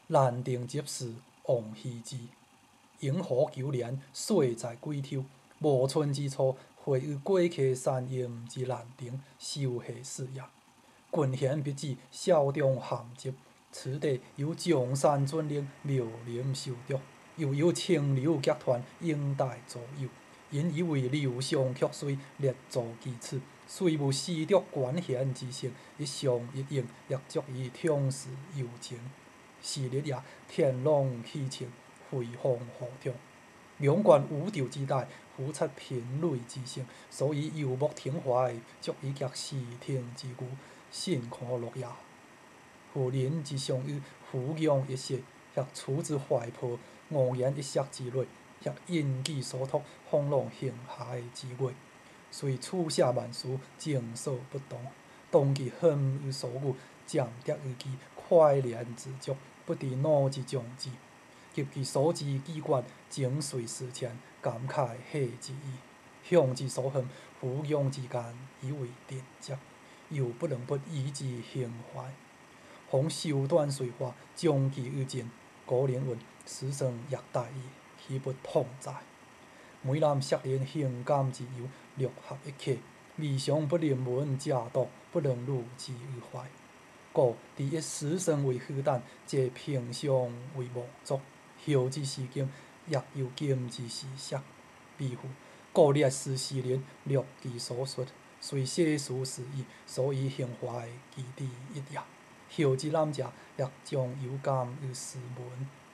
兰亭集市望羲之，萤火求年，岁在几秋。暮春之初，会于过客山阴之兰亭，修禡事也。郡贤笔子，少中咸集。此地有炯山峻岭，妙林修竹，又有清流结团，影带左右。因以为流觞曲水，列坐其此。虽无诗竹管弦之声，一相一影，也足以统视幽情。是日也，天朗气清，飞风和畅。阳关无昼之代，浮出频蕊之声，所以游目骋怀，足以夹视听之娱，信看乐也。夫人之相与，俯仰一息，或处之怀抱，傲然一息之类，或引己所托，放浪形骸之月。虽处写万事，静所不动，动其恨于所语，暂跌于其快莲之足，不知哪之将之。及其所知机关，情随事前，感慨贺之意。向之所恨，俯仰之间，以为定节，又不能不以之兴怀。逢修短岁华，将其于尽。古人云：“死生役待矣，岂不痛哉！”梅南石林行感之由，略合一刻。未尝不临文假读，不能入之于怀。故第一死生为虚诞，皆平常为妄作。后之诗经，亦有今之时写。比乎故列诗诗人，略其所述，虽写书事意，所以兴怀其第一也。后之览者，略将有感于诗文。